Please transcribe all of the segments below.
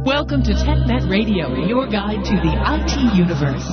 Welcome to TechNet Radio, your guide to the IT universe.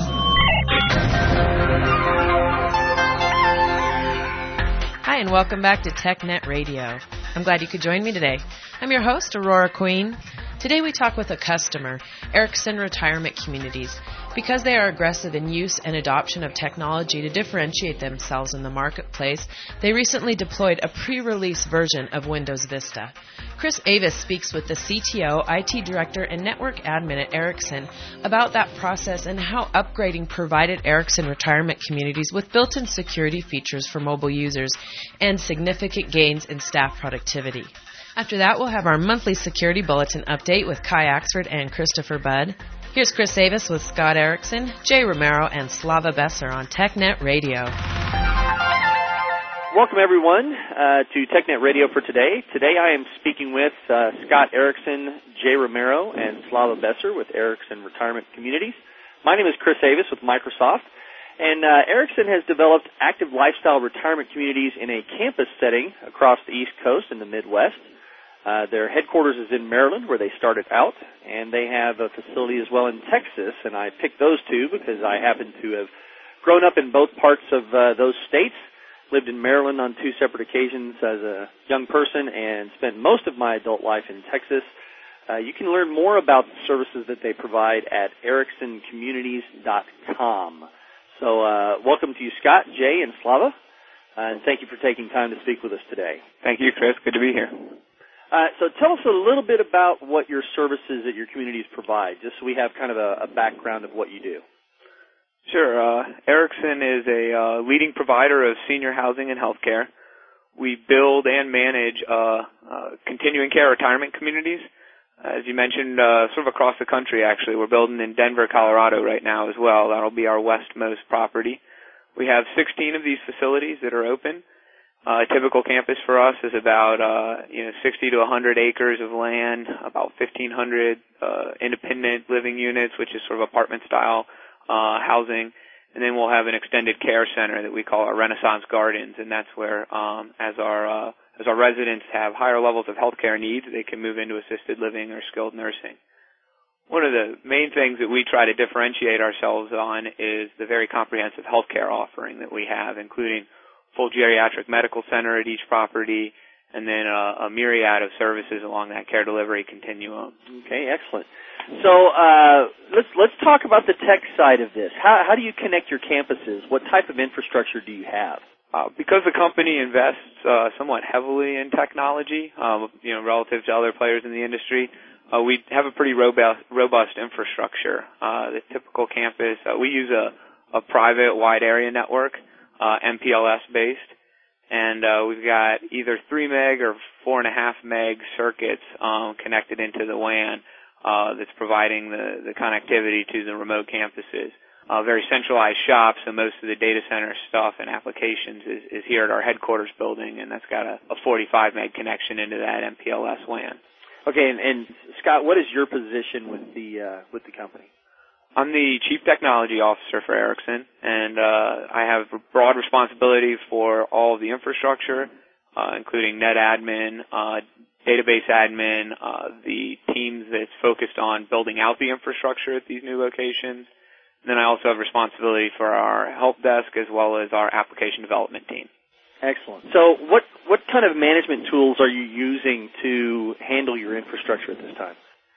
Hi, and welcome back to TechNet Radio. I'm glad you could join me today. I'm your host, Aurora Queen. Today we talk with a customer, Ericsson Retirement Communities. Because they are aggressive in use and adoption of technology to differentiate themselves in the marketplace, they recently deployed a pre-release version of Windows Vista. Chris Avis speaks with the CTO, IT Director, and Network Admin at Ericsson about that process and how upgrading provided Ericsson Retirement Communities with built-in security features for mobile users and significant gains in staff productivity. After that, we'll have our monthly security bulletin update with Kai Axford and Christopher Budd. Here's Chris Avis with Scott Erickson, Jay Romero, and Slava Besser on TechNet Radio. Welcome, everyone, to TechNet Radio for today. Today I am speaking with Scott Erickson, Jay Romero, and Slava Besser with Ericsson Retirement Communities. My name is Chris Avis with Microsoft, and Ericsson has developed active lifestyle retirement communities in a campus setting across the East Coast and the Midwest. Their headquarters is in Maryland, where they started out, and they have a facility as well in Texas, and I picked those two because I happen to have grown up in both parts of those states, lived in Maryland on two separate occasions as a young person, and spent most of my adult life in Texas. You can learn more about the services that they provide at ericssocommunities.com. So welcome to you, Scott, Jay, and Slava, and thank you for taking time to speak with us today. Thank you, Chris. Good to be here. So tell us a little bit about what your services at your communities provide, just so we have kind of a background of what you do. Sure. Ericsson is a leading provider of senior housing and healthcare. We build and manage continuing care retirement communities. As you mentioned, sort of across the country, actually. We're building in Denver, Colorado right now as well. That'll be our westmost property. We have 16 of these facilities that are open. A typical campus for us is about 60 to 100 acres of land, about 1,500 independent living units, which is sort of apartment-style housing, and then we'll have an extended care center that we call our Renaissance Gardens, and that's where as our residents have higher levels of healthcare needs, they can move into assisted living or skilled nursing. One of the main things that we try to differentiate ourselves on is the very comprehensive healthcare offering that we have, including full geriatric medical center at each property, and then a myriad of services along that care delivery continuum. Okay, excellent. So let's talk about the tech side of this. How do you connect your campuses? What type of infrastructure do you have? Because the company invests somewhat heavily in technology, relative to other players in the industry, we have a pretty robust infrastructure. The typical campus, we use a private wide area network, MPLS-based, and we've got either 3 meg or 4.5 meg circuits connected into the WAN that's providing the connectivity to the remote campuses. Very centralized shop, so most of the data center stuff and applications is here at our headquarters building, and that's got a 45 meg connection into that MPLS WAN. Okay, and Scott, what is your position with the company? I'm the Chief Technology Officer for Ericsson, and I have broad responsibility for all of the infrastructure, including NetAdmin, database admin, the teams that's focused on building out the infrastructure at these new locations. And then I also have responsibility for our help desk as well as our application development team. Excellent. So what kind of management tools are you using to handle your infrastructure at this time?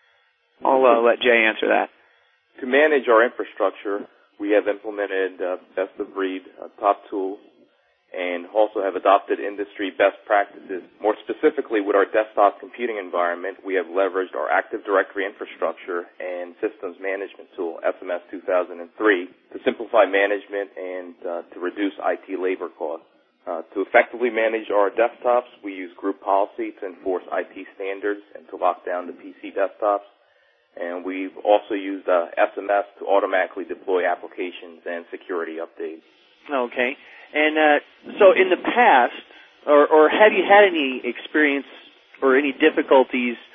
I'll let Jay answer that. To manage our infrastructure, we have implemented best-of-breed top tools and also have adopted industry best practices. More specifically, with our desktop computing environment, we have leveraged our Active Directory infrastructure and systems management tool, SMS 2003, to simplify management and to reduce IT labor costs. To effectively manage our desktops, we use group policy to enforce IT standards and to lock down the PC desktops. And we've also used SMS to automatically deploy applications and security updates. Okay. And so in the past, or have you had any experience or any difficulties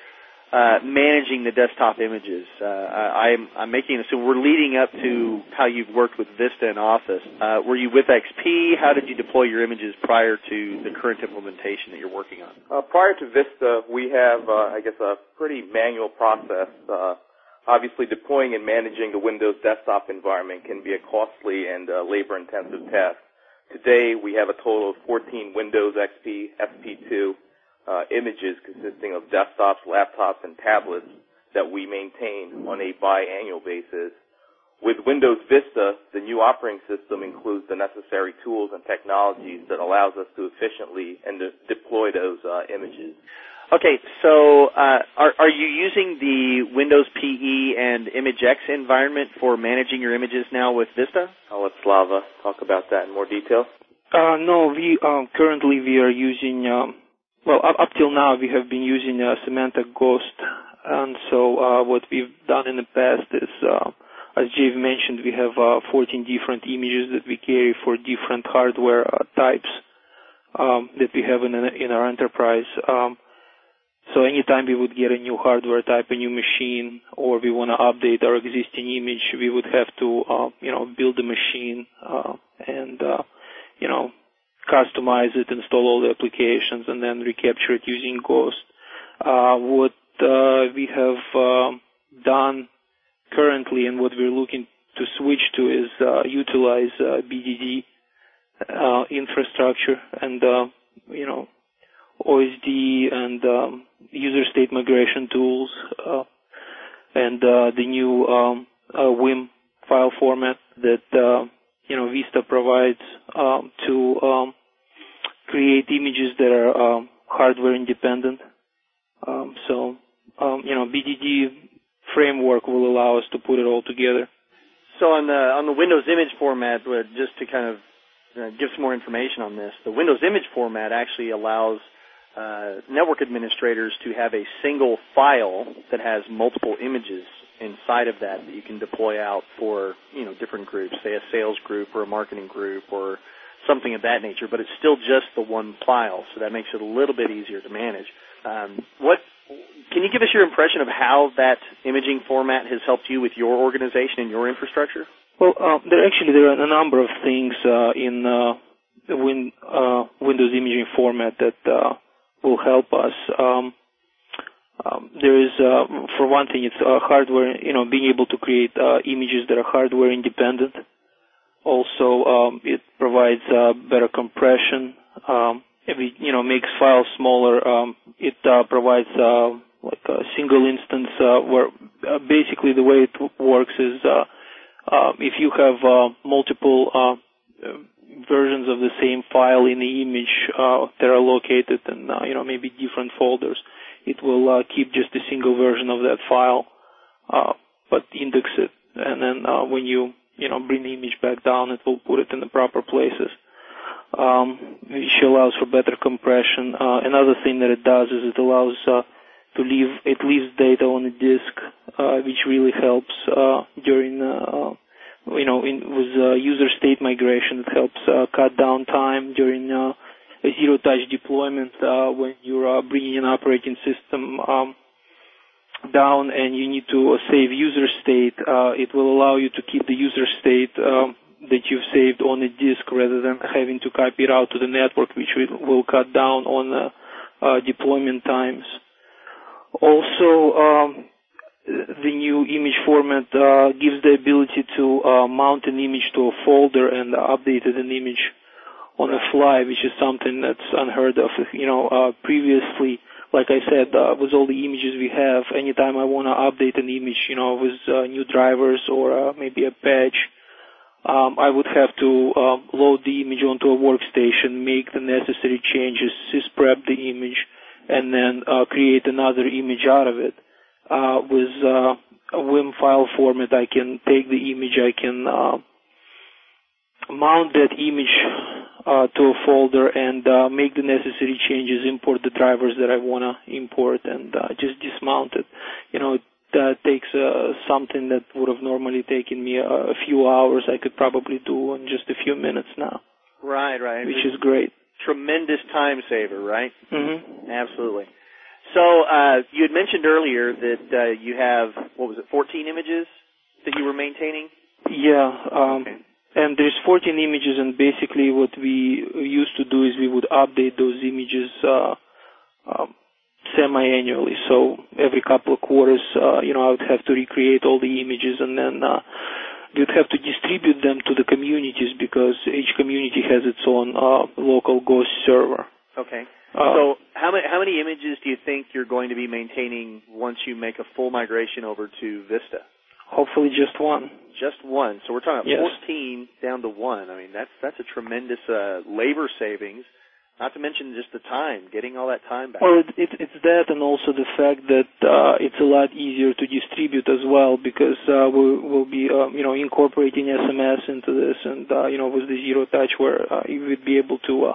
managing the desktop images. I'm making an assumption. We're leading up to how you've worked with Vista and Office. Were you with XP? How did you deploy your images prior to the current implementation that you're working on? Prior to Vista, we have, a pretty manual process. Obviously, deploying and managing the Windows desktop environment can be a costly and labor-intensive task. Today, we have a total of 14 Windows XP, SP2 images consisting of desktops, laptops, and tablets that we maintain on a biannual basis. With Windows Vista, the new operating system includes the necessary tools and technologies that allows us to efficiently and deploy those images. Okay, so are you using the Windows PE and ImageX environment for managing your images now with Vista? I'll let Slava talk about that in more detail. No, we currently are using, up till now we have been using Symantec Ghost, and so what we've done in the past is, as Jay mentioned, we have 14 different images that we carry for different hardware types that we have in our enterprise. So anytime we would get a new hardware type, a new machine, or we want to update our existing image, we would have to, build the machine and customize it, install all the applications, and then recapture it using Ghost. What we have done currently and what we're looking to switch to is utilize BDD infrastructure and, OSD and user state migration tools and the new WIM file format that Vista provides to create images that are hardware independent. BDD framework will allow us to put it all together. So on the Windows image format, just to kind of give some more information on this, the Windows image format actually allows network administrators to have a single file that has multiple images inside of that you can deploy out for, different groups, say a sales group or a marketing group or something of that nature, but it's still just the one file, so that makes it a little bit easier to manage. Can you give us your impression of how that imaging format has helped you with your organization and your infrastructure? Well, there are a number of things in the Windows imaging format that will help us. There is, for one thing, it's hardware, being able to create images that are hardware independent. Also, it provides better compression. It makes files smaller. It provides like a single instance where basically the way it works is if you have multiple versions of the same file in the image that are located in maybe different folders, it will keep just a single version of that file, but index it, and then when you bring the image back down, it will put it in the proper places, which allows for better compression. Another thing that it does is it allows it leaves data on the disk, which really helps during with user state migration. It helps cut down time during a zero-touch deployment when you're bringing an operating system down and you need to save user state. It will allow you to keep the user state that you've saved on the disk rather than having to copy it out to the network, which will cut down on deployment times. Also, the new image format gives the ability to mount an image to a folder and update an image on the fly, which is something that's unheard of. Previously, like I said, with all the images we have, anytime I want to update an image, with new drivers or maybe a patch, I would have to load the image onto a workstation, make the necessary changes, sysprep the image, and then create another image out of it. With a WIM file format, I can take the image, I can mount that image to a folder and make the necessary changes, import the drivers that I want to import, and just dismount it. That takes something that would have normally taken me a few hours, I could probably do in just a few minutes now. Right. Which is great. Tremendous time saver, right? Mm-hmm. Absolutely. So you had mentioned earlier that you have, 14 images that you were maintaining? Yeah. Okay. And there's 14 images, and basically what we used to do is we would update those images semi-annually. So every couple of quarters, I would have to recreate all the images, and then we would have to distribute them to the communities because each community has its own local Ghost server. Okay. So how many images do you think you're going to be maintaining once you make a full migration over to Vista? Hopefully just one. Just one. So we're talking about Yes. 14 down to one. I mean, that's a tremendous labor savings, not to mention just the time, getting all that time back. Well, it's that, and also the fact that it's a lot easier to distribute as well because we'll be, incorporating SMS into this, and with the zero touch, where you would be able to,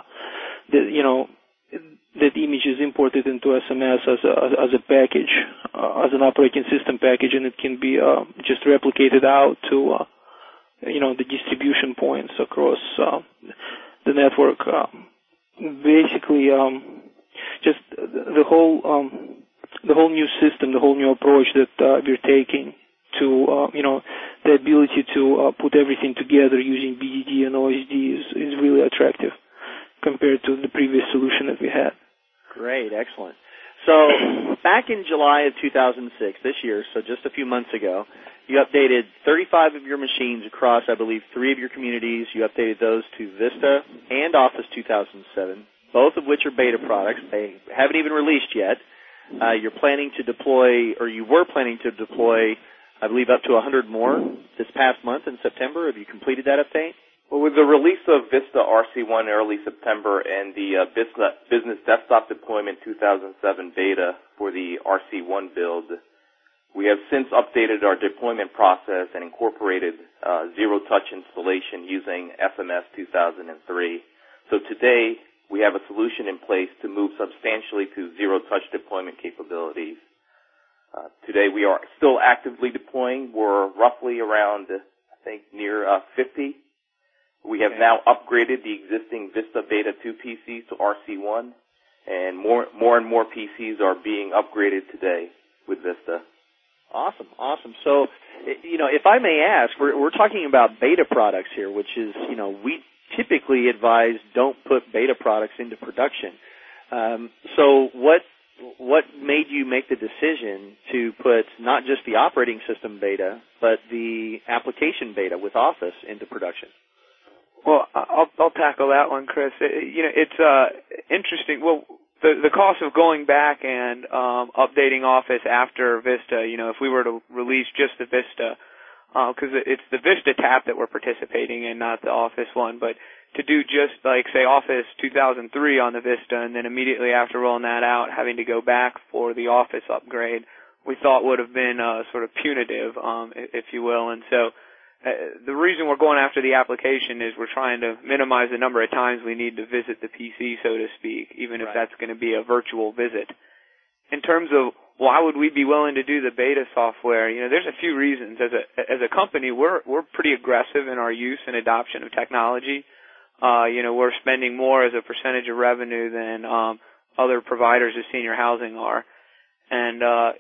that image is imported into SMS as a package, as an operating system package, and it can be just replicated out to, the distribution points across the network. Basically, just the whole new system, the whole new approach that we're taking to, the ability to put everything together using BDD and OSD is really attractive compared to the previous solution that we had. Great, excellent. So back in July of 2006, this year, so just a few months ago, you updated 35 of your machines across, I believe, 3 of your communities. You updated those to Vista and Office 2007, both of which are beta products. They haven't even released yet. You're planning to deploy, or you were planning to deploy, I believe, up to 100 more this past month in September. Have you completed that update? Well, with the release of Vista RC1 early September and the Business Desktop Deployment 2007 beta for the RC1 build, we have since updated our deployment process and incorporated zero-touch installation using SMS 2003. So today, we have a solution in place to move substantially to zero-touch deployment capabilities. Today, we are still actively deploying. We're roughly around, I think, near 50. We have now upgraded the existing Vista Beta 2 PCs to RC1, and more and more PCs are being upgraded today with Vista. Awesome. So, if I may ask, we're talking about beta products here, which is, we typically advise don't put beta products into production. So what made you make the decision to put not just the operating system beta, but the application beta with Office into production? Well, I'll tackle that one, Chris. It's interesting. Well, the cost of going back and updating Office after Vista, if we were to release just the Vista, because it's the Vista tab that we're participating in, not the Office one, but to do just like, say, Office 2003 on the Vista, and then immediately after rolling that out, having to go back for the Office upgrade, we thought would have been sort of punitive, if you will, and so the reason we're going after the application is we're trying to minimize the number of times we need to visit the PC, so to speak, even if that's going to be a virtual visit. In terms of why would we be willing to do the beta software, there's a few reasons. As a company, we're pretty aggressive in our use and adoption of technology. We're spending more as a percentage of revenue than other providers of senior housing are, and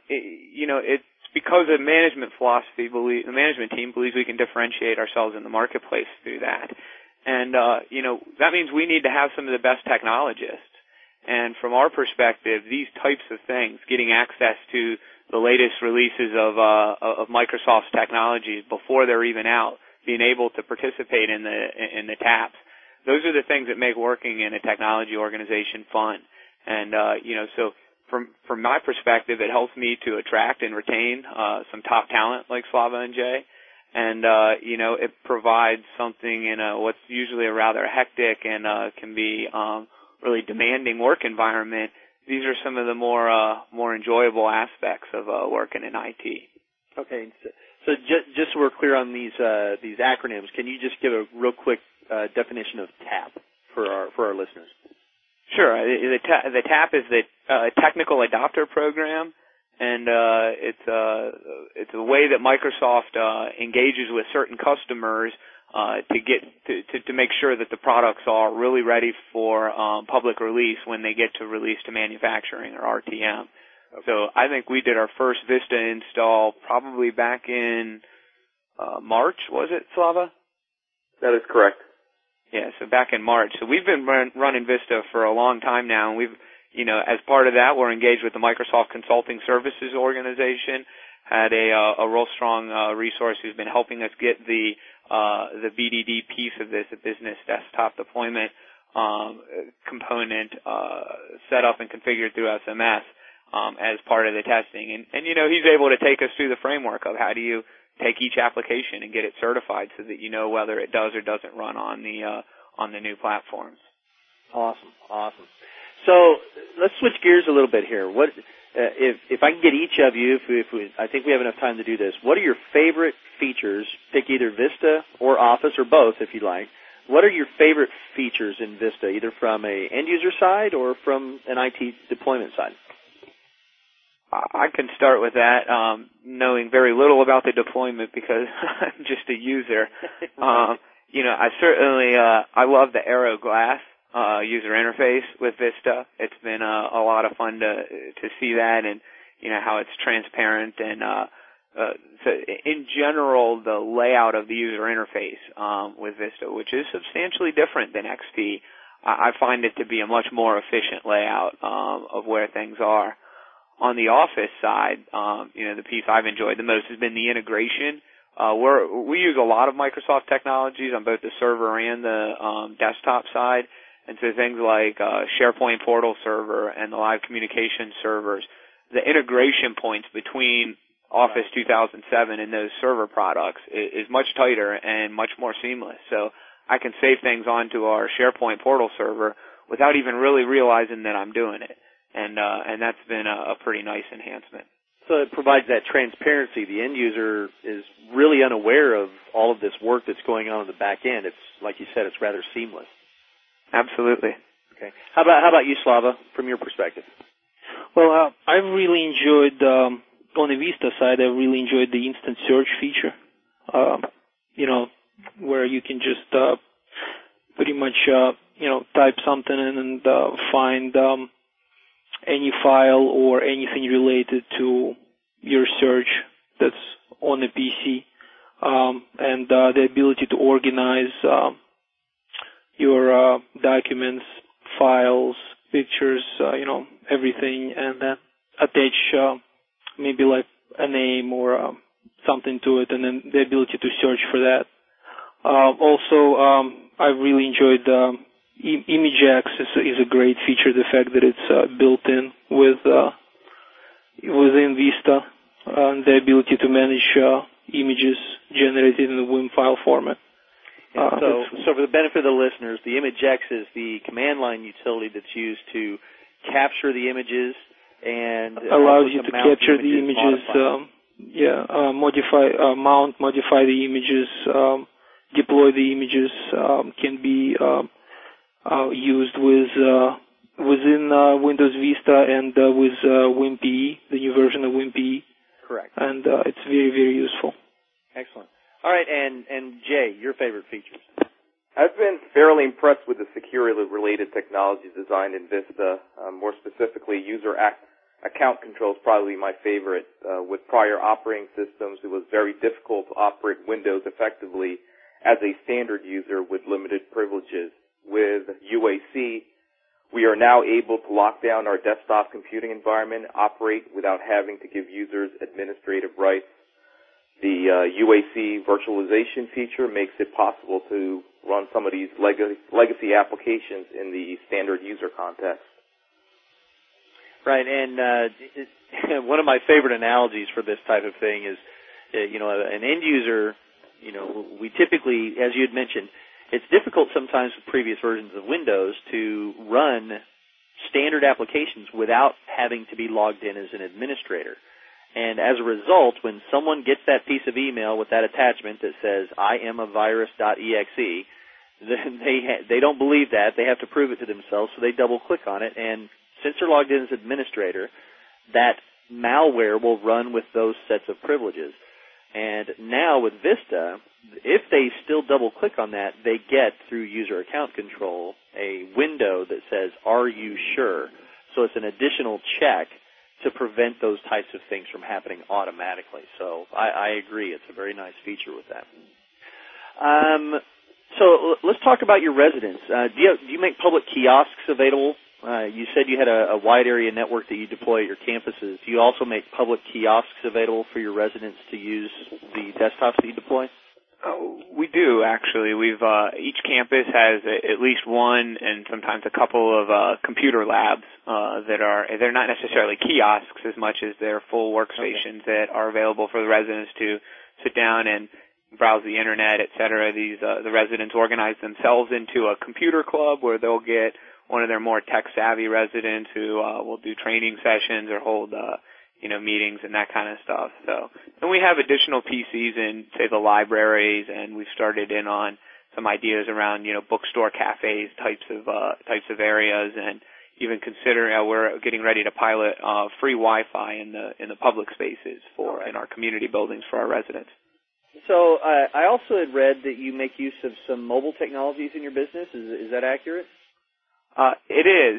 it's because the management philosophy, the management team believes we can differentiate ourselves in the marketplace through that. And, that means we need to have some of the best technologists. And from our perspective, these types of things, getting access to the latest releases of Microsoft's technologies before they're even out, being able to participate in the taps, those are the things that make working in a technology organization fun. And, so from my perspective, it helps me to attract and retain some top talent like Slava and Jay, and it provides something in what's usually a rather hectic and can be really demanding work environment. These are some of the more enjoyable aspects of working in IT. Okay, so just so we're clear on these acronyms, can you just give a real quick definition of TAP for our listeners? Sure. The TAP is the Technical Adopter Program, and it's a way that Microsoft engages with certain customers to make sure that the products are really ready for public release when they get to release to manufacturing, or RTM. Okay. So I think we did our first Vista install probably back in March, was it, Slava? That is correct. Yeah, so back in March. So we've been running Vista for a long time now, and we've, as part of that, we're engaged with the Microsoft Consulting Services Organization, had a real strong resource who's been helping us get the BDD piece of this, the business desktop deployment component set up and configured through SMS as part of the testing. And he's able to take us through the framework of how do you take each application and get it certified so that you know whether it does or doesn't run on the new platforms. Awesome. So let's switch gears a little bit here. What if I can get each of you, I think we have enough time to do this. What are your favorite features? Pick either Vista or Office or both if you like. What are your favorite features in Vista, either from a end user side or from an IT deployment side? I can start with that, knowing very little about the deployment because I'm just a user. I certainly I love the Aero Glass user interface with Vista. It's been a lot of fun to see that and how it's transparent and so in general the layout of the user interface with Vista, which is substantially different than XP. I find it to be a much more efficient layout of where things are. On the Office side, the piece I've enjoyed the most has been the integration. We use a lot of Microsoft technologies on both the server and the desktop side, and so things like SharePoint Portal Server and the Live Communication servers, the integration points between Office 2007 and those server products is much tighter and much more seamless. So I can save things onto our SharePoint Portal Server without even really realizing that I'm doing it. And that's been a pretty nice enhancement. So it provides that transparency. The end user is really unaware of all of this work that's going on in the back end. It's, like you said, it's rather seamless. Absolutely. Okay. How about you, Slava, from your perspective? Well, I've really enjoyed, on the Vista side, I've really enjoyed the instant search feature, where you can just pretty much, type something in and find any file or anything related to your search that's on the PC, and the ability to organize your documents, files, pictures, everything, and then attach maybe like a name or something to it, and then the ability to search for that. Also, I've really enjoyed ImageX is a great feature. The fact that it's built in within Vista, and the ability to manage images generated in the WIM file format. So for the benefit of the listeners, the ImageX is the command line utility that's used to capture the images and allows you to capture the images, modify the images, deploy the images, can be used within Windows Vista and with WinPE, the new version of WinPE. Correct. And it's very, very useful. Excellent. All right, and Jay, your favorite features? I've been fairly impressed with the security-related technologies designed in Vista. More specifically, user account control is probably my favorite. With prior operating systems, it was very difficult to operate Windows effectively as a standard user with limited privileges. With UAC, we are now able to lock down our desktop computing environment, operate without having to give users administrative rights. The UAC virtualization feature makes it possible to run some of these legacy applications in the standard user context. Right, and one of my favorite analogies for this type of thing is, an end user, we typically, as you had mentioned, it's difficult sometimes with previous versions of Windows to run standard applications without having to be logged in as an administrator. And as a result, when someone gets that piece of email with that attachment that says, I am a virus.exe, then they don't believe that. They have to prove it to themselves, so they double-click on it. And since they're logged in as administrator, that malware will run with those sets of privileges. And now with Vista, if they still double-click on that, they get, through user account control, a window that says, are you sure? So it's an additional check to prevent those types of things from happening automatically. So I agree. It's a very nice feature with that. So let's talk about your residents. Do you make public kiosks available? You said you had a wide area network that you deploy at your campuses. Do you also make public kiosks available for your residents to use the desktops that you deploy? Oh, we do, actually. We've each campus has at least one and sometimes a couple of computer labs they're not necessarily kiosks as much as they're full workstations that are available for the residents to sit down and browse the internet, et cetera. The residents organize themselves into a computer club where they'll get one of their more tech-savvy residents who will do training sessions or hold meetings and that kind of stuff. So, and we have additional PCs in, say, the libraries, and we've started in on some ideas around, bookstore cafes types of areas, and even we're getting ready to pilot free Wi-Fi in the public spaces in our community buildings for our residents. So I also had read that you make use of some mobile technologies in your business. Is that accurate? It is.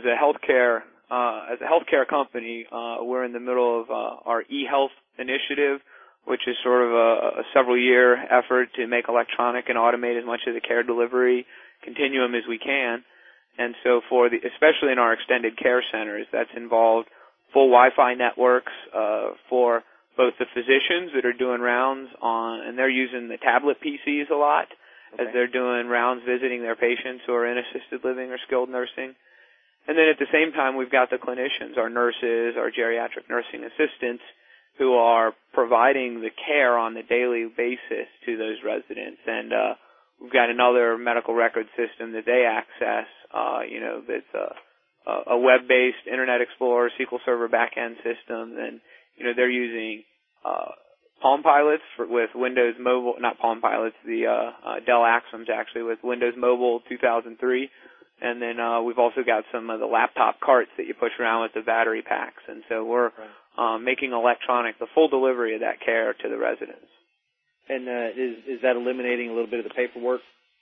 As a healthcare company, we're in the middle of our eHealth initiative, which is sort of a several-year effort to make electronic and automate as much of the care delivery continuum as we can. And so especially in our extended care centers, that's involved full Wi-Fi networks for both the physicians that are doing rounds and they're using the tablet PCs a lot as they're doing rounds visiting their patients who are in assisted living or skilled nursing. And then at the same time, we've got the clinicians, our nurses, our geriatric nursing assistants, who are providing the care on a daily basis to those residents. And we've got another medical record system that they access, that's a web-based Internet Explorer, SQL Server back-end system. And, they're using Palm Pilots with Windows Mobile, not Palm Pilots, the Dell Axims actually with Windows Mobile 2003. And then we've also got some of the laptop carts that you push around with the battery packs. And so we're making electronic the full delivery of that care to the residents. And is that eliminating a little bit of the paperwork?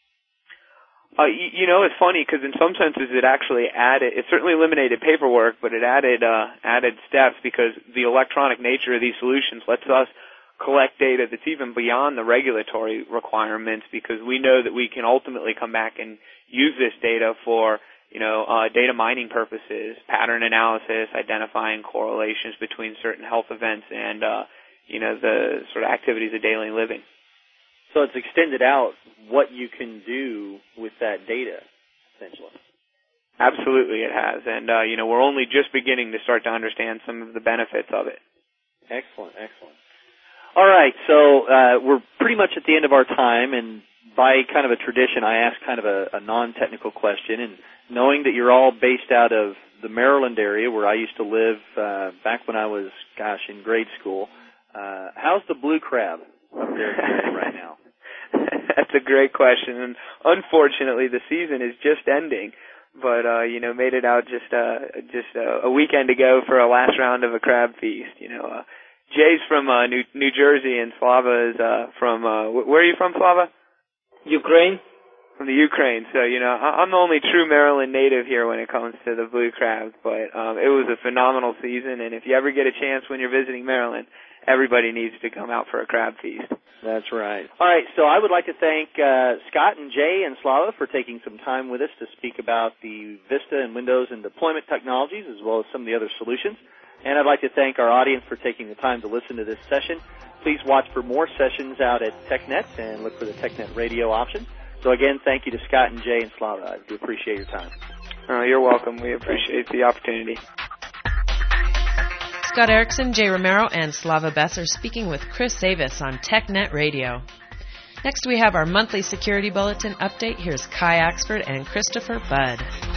It's funny because in some senses it certainly eliminated paperwork, but it added steps because the electronic nature of these solutions lets us collect data that's even beyond the regulatory requirements, because we know that we can ultimately come back and use this data for, data mining purposes, pattern analysis, identifying correlations between certain health events and, the sort of activities of daily living. So it's extended out what you can do with that data, essentially. Absolutely it has. And, we're only just beginning to start to understand some of the benefits of it. Excellent. All right, so we're pretty much at the end of our time, and by kind of a tradition, I ask kind of a non-technical question. And knowing that you're all based out of the Maryland area where I used to live back when I was, in grade school, how's the blue crab up there right now? That's a great question, and unfortunately, the season is just ending. But made it out just a weekend ago for a last round of a crab feast. Jay's from New Jersey, and Slava is from where are you from, Slava? Ukraine. From the Ukraine. So I'm the only true Maryland native here when it comes to the blue crabs. But it was a phenomenal season, and if you ever get a chance when you're visiting Maryland, everybody needs to come out for a crab feast. That's right. All right, so I would like to thank Scott and Jay and Slava for taking some time with us to speak about the Vista and Windows and deployment technologies, as well as some of the other solutions. And I'd like to thank our audience for taking the time to listen to this session. Please watch for more sessions out at TechNet and look for the TechNet radio option. So again, thank you to Scott and Jay and Slava. I do appreciate your time. You're welcome. We appreciate the opportunity. Scott Erickson, Jay Romero, and Slava Besser speaking with Chris Savis on TechNet Radio. Next, we have our monthly security bulletin update. Here's Kai Axford and Christopher Budd.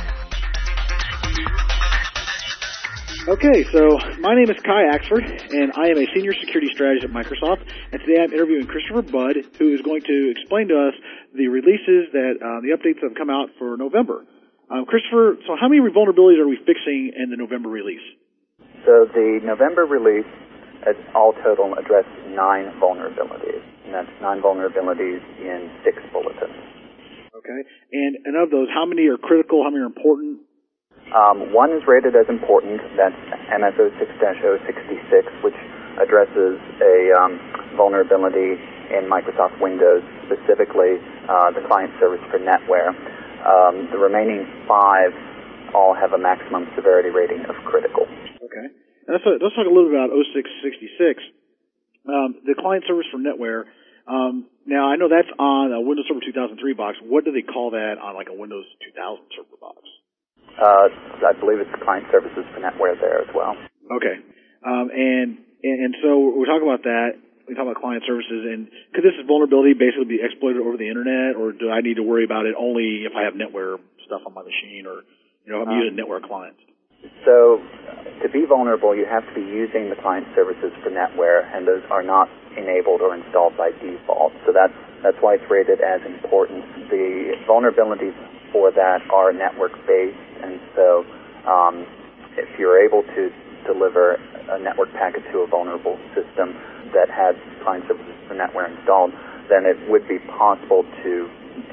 Okay, so my name is Kai Axford, and I am a senior security strategist at Microsoft. And today I'm interviewing Christopher Budd, who is going to explain to us the releases the updates that have come out for November. Christopher, so how many vulnerabilities are we fixing in the November release? So the November release, all total, addressed 9 vulnerabilities, and that's 9 vulnerabilities in 6 bulletins. Okay, and of those, how many are critical, how many are important? One is rated as important. That's MS06-066, which addresses a vulnerability in Microsoft Windows, specifically the client service for NetWare. The remaining 5 all have a maximum severity rating of critical. Okay. Let's talk a little bit about 0666. The client service for NetWare. Now, I know that's on a Windows Server 2003 box. What do they call that on like a Windows 2000 server box? I believe it's client services for NetWare there as well. Okay. And so we're talking about that. We talk about client services, and could this vulnerability basically be exploited over the internet, or do I need to worry about it only if I have NetWare stuff on my machine, or if I'm using NetWare clients? So, to be vulnerable, you have to be using the client services for NetWare, and those are not enabled or installed by default. So that's why it's rated as important. The vulnerabilities for that are network-based, and so if you're able to deliver a network packet to a vulnerable system that has client services for NetWare installed, then it would be possible to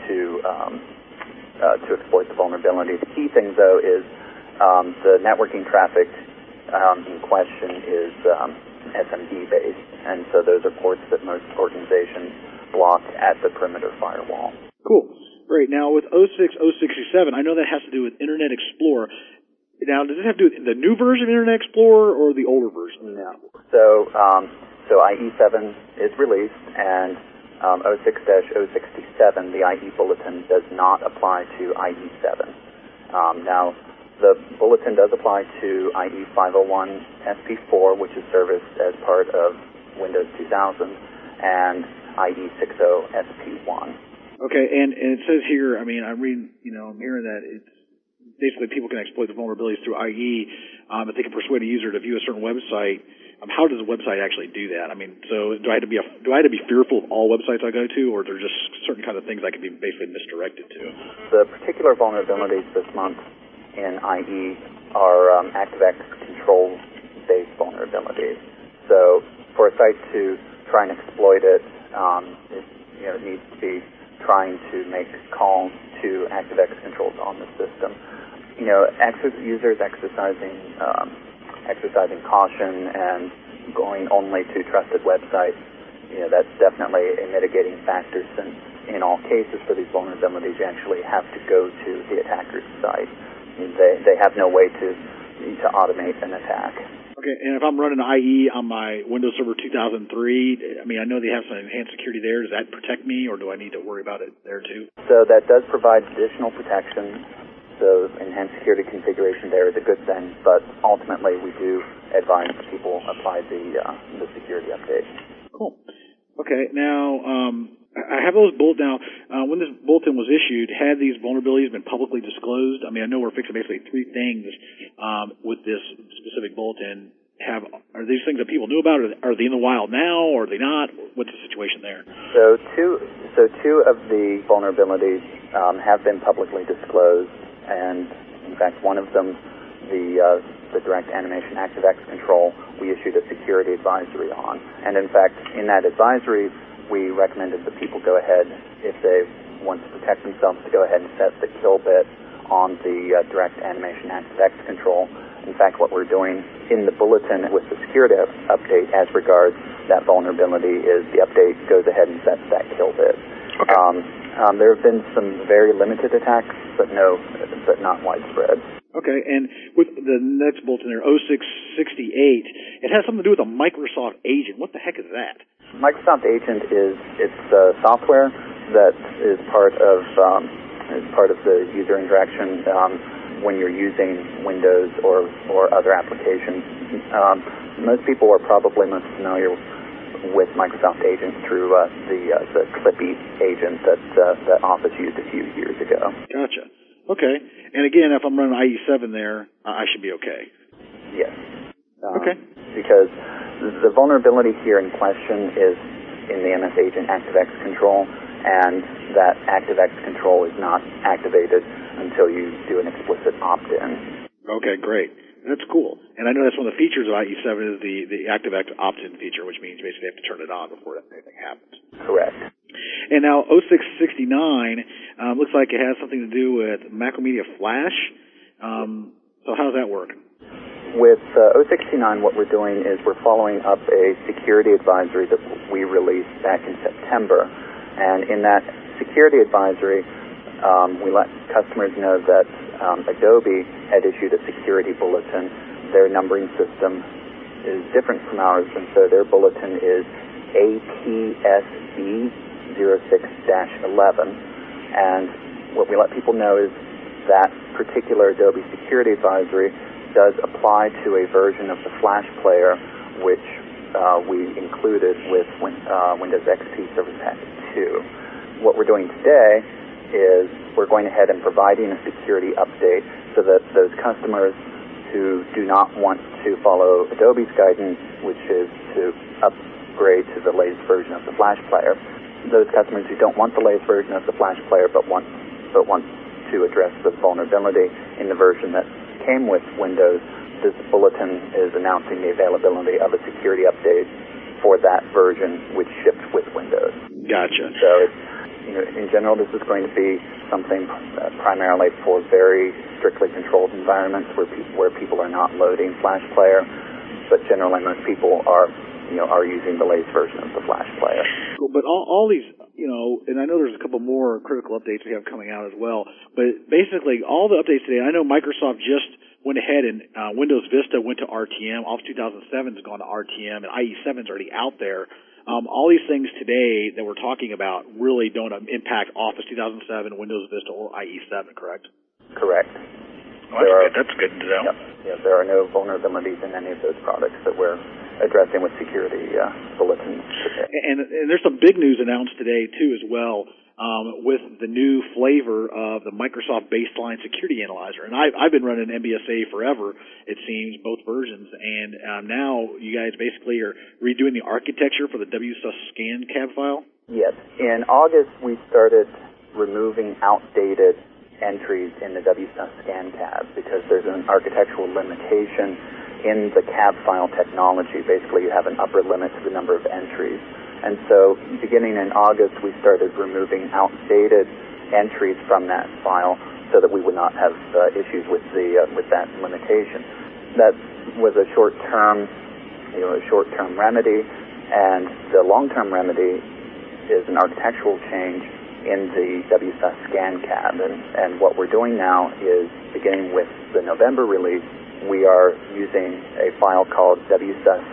exploit the vulnerability. The key thing, though, is the networking traffic in question is SMB-based, and so those are ports that most organizations block at the perimeter firewall. Cool. Great. Now, with 06067, I know that has to do with Internet Explorer. Now, does it have to do with the new version of Internet Explorer or the older version? No. So IE7 is released, and 06-067, the IE bulletin, does not apply to IE7. Now, the bulletin does apply to IE 501 SP4, which is serviced as part of Windows 2000, and IE 60 SP1. Okay, and it says here, I'm reading, I'm hearing that it's basically people can exploit the vulnerabilities through IE if they can persuade a user to view a certain website. How does a website actually do that? So do I have to be fearful of all websites I go to, or are there just certain kind of things I can be basically misdirected to? The particular vulnerabilities this month in IE are ActiveX control-based vulnerabilities. So for a site to try and exploit it, it needs to be trying to make calls to ActiveX controls on the system. Users exercising caution and going only to trusted websites, that's definitely a mitigating factor, since in all cases for these vulnerabilities you actually have to go to the attacker's site. They have no way to automate an attack. Okay, and if I'm running IE on my Windows Server 2003, I know they have some enhanced security there. Does that protect me, or do I need to worry about it there too? So that does provide additional protection. So enhanced security configuration there is a good thing, but ultimately we do advise people apply the security update. Cool. Okay, now I have those now. When this bulletin was issued, had these vulnerabilities been publicly disclosed? I know we're fixing basically 3 things with this specific bulletin. Are these things that people knew about? Are they in the wild now, or are they not? What's the situation there? So two of the vulnerabilities have been publicly disclosed. And in fact, one of them, the Direct Animation ActiveX control, we issued a security advisory on. And in fact, in that advisory, we recommended that people go ahead, if they want to protect themselves, to go ahead and set the kill bit on the Direct Animation ActiveX control. In fact, what we're doing in the bulletin with the security update as regards that vulnerability is the update goes ahead and sets that kill bit. Okay. There have been some very limited attacks, but not widespread. Okay, and with the next bulletin there, 0668, it has something to do with a Microsoft agent. What the heck is that? Microsoft Agent it's software that is part of the user interaction when you're using Windows or other applications. Most people are probably most familiar with Microsoft Agent through the Clippy agent that Office used a few years ago. Gotcha. Okay. And again, if I'm running IE7 there, I should be okay. Yes. Okay. Because the vulnerability here in question is in the MS Agent ActiveX control, and that ActiveX control is not activated until you do an explicit opt-in. Okay, great. That's cool. And I know that's one of the features of IE7 is the ActiveX opt-in feature, which means basically you have to turn it on before anything happens. Correct. And now 0669 looks like it has something to do with Macromedia Flash. So how does that work? With 069, what we're doing is we're following up a security advisory that we released back in September. And in that security advisory, we let customers know that Adobe had issued a security bulletin. Their numbering system is different from ours, and so their bulletin is APSB 06-11. And what we let people know is that particular Adobe security advisory does apply to a version of the Flash Player which we included with Windows XP Service Pack 2. What we're doing today is we're going ahead and providing a security update so that those customers who do not want to follow Adobe's guidance, which is to upgrade to the latest version of the Flash Player, those customers who don't want the latest version of the Flash Player but want to address the vulnerability in the version that came with Windows, this bulletin is announcing the availability of a security update for that version which shipped with Windows. Gotcha. So it's, in general, this is going to be something primarily for very strictly controlled environments where people are not loading Flash Player, but generally most people are using the latest version of the Flash Player. Cool, but all these, and I know there's a couple more critical updates we have coming out as well, but basically all the updates today, I know Microsoft just went ahead and Windows Vista went to RTM, Office 2007 has gone to RTM, and IE7 is already out there. All these things today that we're talking about really don't impact Office 2007, Windows Vista, or IE7, correct? Correct. Oh, that's good to know. Yeah, there are no vulnerabilities in any of those products that we're addressing with security bulletins today. And there's some big news announced today, too, as well, with the new flavor of the Microsoft Baseline Security Analyzer. And I've been running MBSA forever, it seems, both versions. And now you guys basically are redoing the architecture for the WSUS scan cab file? Yes. In August, we started removing outdated entries in the WSUS scan cab because there's an architectural limitation in the cab file technology. Basically, you have an upper limit to the number of entries. And so beginning in August, we started removing outdated entries from that file so that we would not have issues with that limitation. That was a short-term remedy, and the long-term remedy is an architectural change in the WSUS scan cab. And what we're doing now is, beginning with the November release, we are using a file called WSUS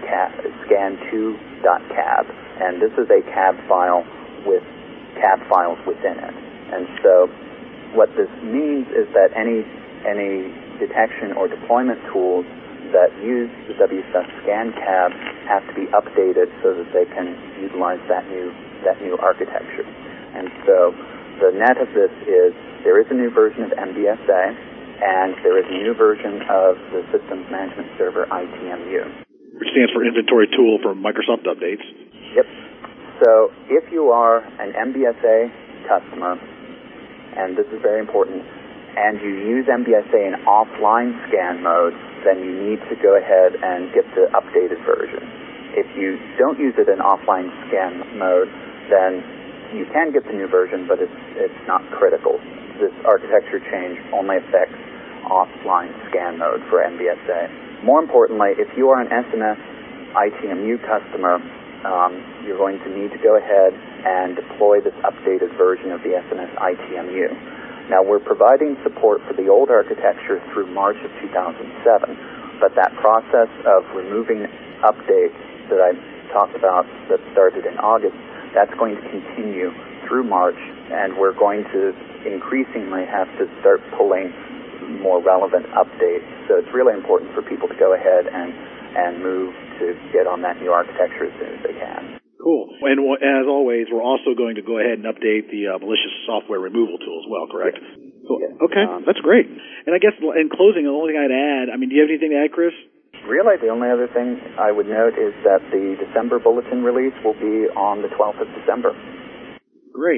scan2.cab, and this is a cab file with cab files within it. And so what this means is that any detection or deployment tools that use the WSUS scan cab have to be updated so that they can utilize that new architecture. And so the net of this is there is a new version of MBSA, and there is a new version of the Systems Management Server ITMU. Which stands for Inventory Tool for Microsoft Updates. Yep. So if you are an MBSA customer, and this is very important, and you use MBSA in offline scan mode, then you need to go ahead and get the updated version. If you don't use it in offline scan mode, then you can get the new version, but it's not critical. This architecture change only affects offline scan mode for MBSA. More importantly, if you are an SNS ITMU customer, you're going to need to go ahead and deploy this updated version of the SNS ITMU. Now, we're providing support for the old architecture through March of 2007, but that process of removing updates that I talked about that started in August, that's going to continue through March, and we're going to increasingly have to start pulling more relevant updates. So it's really important for people to go ahead and move to get on that new architecture as soon as they can. Cool. And as always, we're also going to go ahead and update the malicious software removal tool as well, correct? Yes. Cool. Yes. Okay, that's great. And I guess in closing, the only thing I'd add, do you have anything to add, Chris? Really, the only other thing I would note is that the December bulletin release will be on the 12th of December. Great.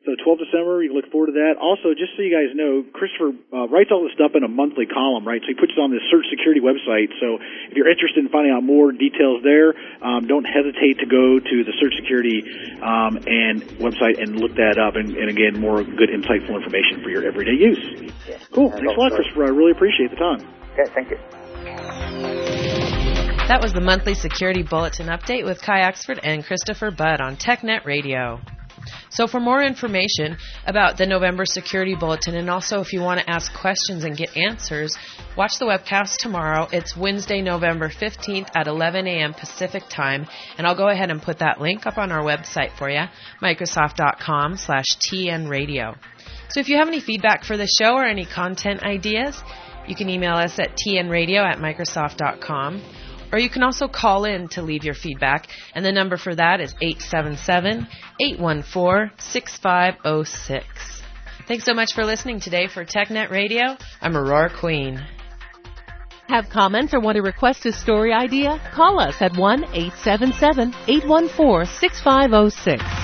So 12th December, you can look forward to that. Also, just so you guys know, Christopher writes all this stuff in a monthly column, right? So he puts it on the Search Security website. So if you're interested in finding out more details there, don't hesitate to go to the Search Security and website and look that up. And again, more good, insightful information for your everyday use. Yeah. Cool. Thanks a lot, Christopher. I really appreciate the time. Okay, thank you. That was the monthly security bulletin update with Kai Axford and Christopher Budd on TechNet Radio. So for more information about the November Security Bulletin, and also if you want to ask questions and get answers, watch the webcast tomorrow. It's Wednesday, November 15th at 11 a.m. Pacific Time, and I'll go ahead and put that link up on our website for you, Microsoft.com/TNRadio. So if you have any feedback for the show or any content ideas, you can email us at tnradio@microsoft.com. Or you can also call in to leave your feedback, and the number for that is 877-814-6506. Thanks so much for listening today for TechNet Radio. I'm Aurora Queen. Have comments or want to request a story idea? Call us at 1-877-814-6506.